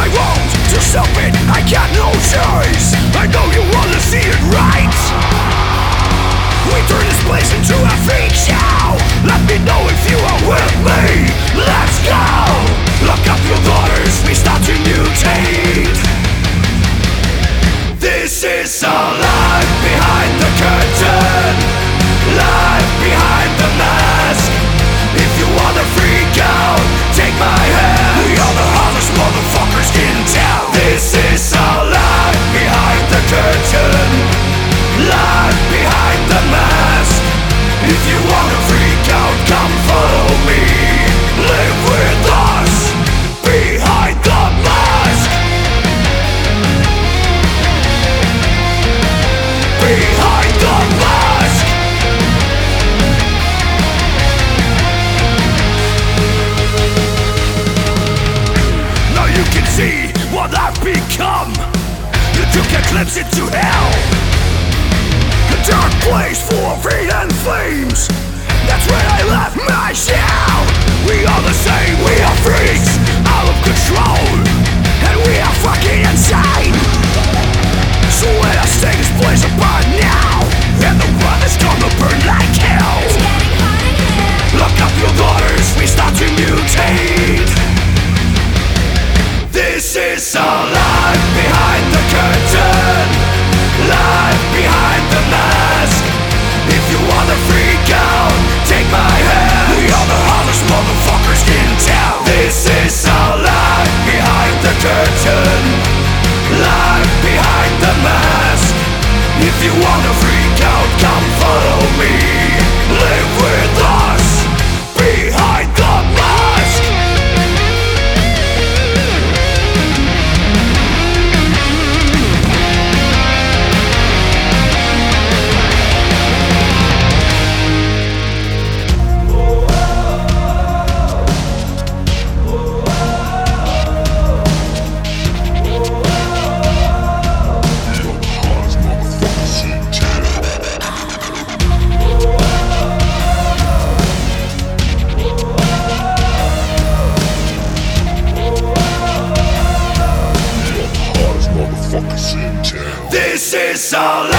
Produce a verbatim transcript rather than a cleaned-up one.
I won't to stop it, I got no choice. I know you wanna see it right. We turn this place into a freak show. Let me know if you are with me. Let's go. Lock up your daughters, we start to mutate. This is our life behind the curtain, life behind the mask. If you wanna freak out, take my hand. We are the hardest motherfuckers in town. This is our life behind the curtain, life behind the mask. If you wanna freak out, come follow me. Live with us behind the mask. Behind the mask. Now you can see what I've become. You took a glimpse into hell, a dark place full of hate and flames. That's where I left my shell. We are the same, we are freaks, out of control, and we are fucking insane. So let us take this place apart now, and the world is gonna burn like hell. Lock up your daughters, we start to mutate. This is our life behind the curtain, life behind the mask. If you wanna freak out, take my hand. We are the hardest motherfuckers in town. This is our life behind the curtain, life behind the mask. If you wanna freak out, come follow me. Live with us behind the mask. This is all